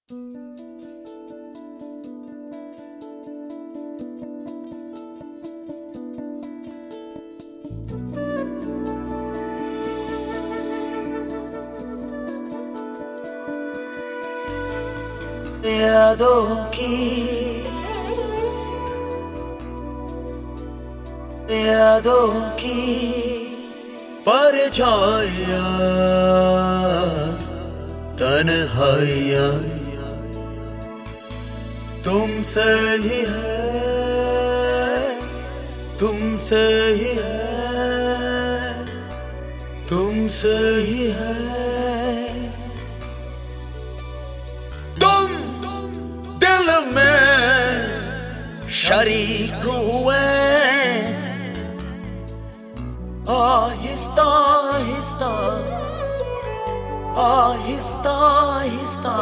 यादों की परछाइयाँ तन्हाइयाँ तुमसे ही है, तुमसे ही है, तुमसे ही है। तुम दिल में शरीक हुए, आहिस्ता आहिस्ता आहिस्ता आहिस्ता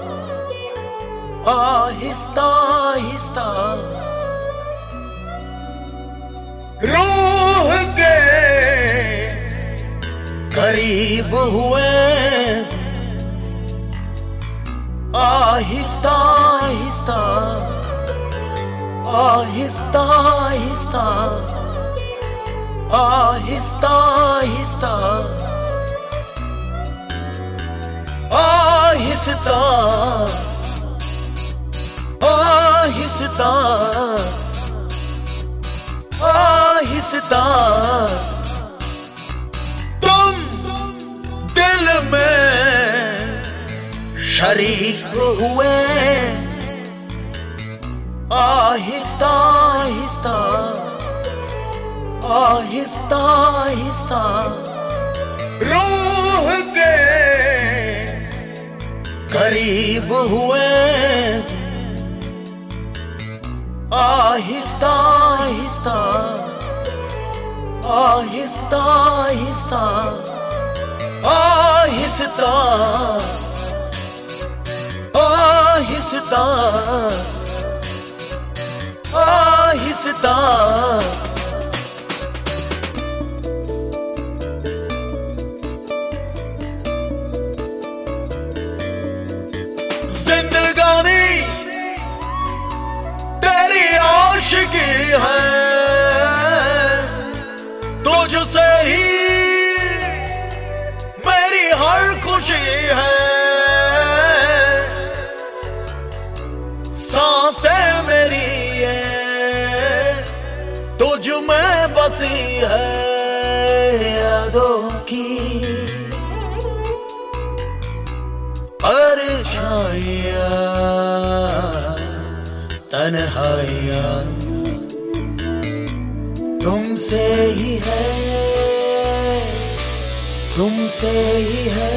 आहिस्ता आहिस्ता रूह के करीब हुए, आहिस्ता आहिस्ता आहिस्ता आहिस्ता आहिस्ता आहिस्ता आहिस्ता आहिस्ता आहिस्ता तुम दिल में शरीक हुए, आहिस्ता आहिस्ता आहिस्ता आहिस्ता रूह के करीब हुए, आहिस्ता आहिस्ता आहिस्ता आहिस्ता आहिस्ता आहिस्ता आहिस्ता जिंदगानी तेरी आशिकी है, तुझसे ही मेरी हर खुशी है। सांसें मेरी ये तुझ में बसी है, यादों की परछाइयाँ तन्हाइयाँ तुमसे ही है, तुमसे ही है।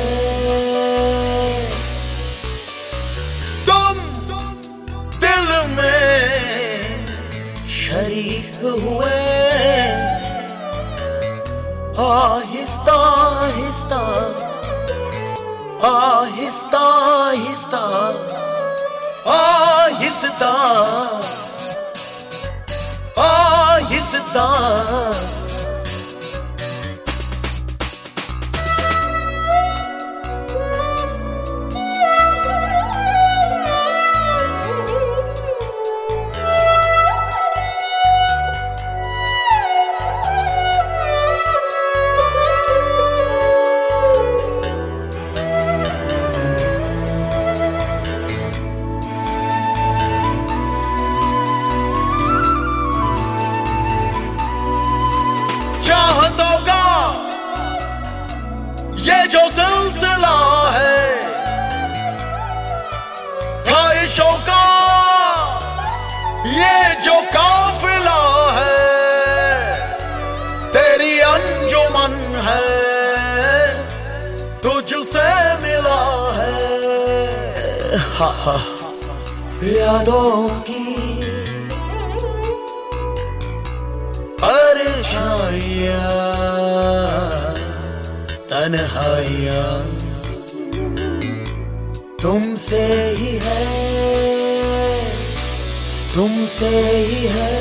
तुम दिल में शरीक हुए, आहिस्ता आहिस्ता आहिस्ता आहिस्ता आहिस्ता आहिस्ता ये जो सिलसिला है ख्वाहिशों का, ये जो काफिला है, तेरी अंजुमन है, तुझसे मिला है। हा हा यादों की परछाइयाँ तन्हाइयाँ तुमसे ही है, तुमसे ही है।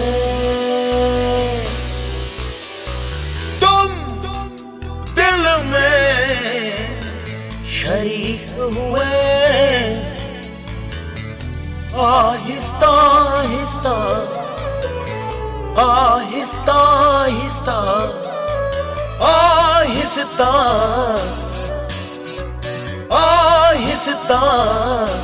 तुम दिल में शरीक हुए, आहिस्ता आहिस्ता आहिस्ता आहिस्ता आहिस्ता आहिस्ता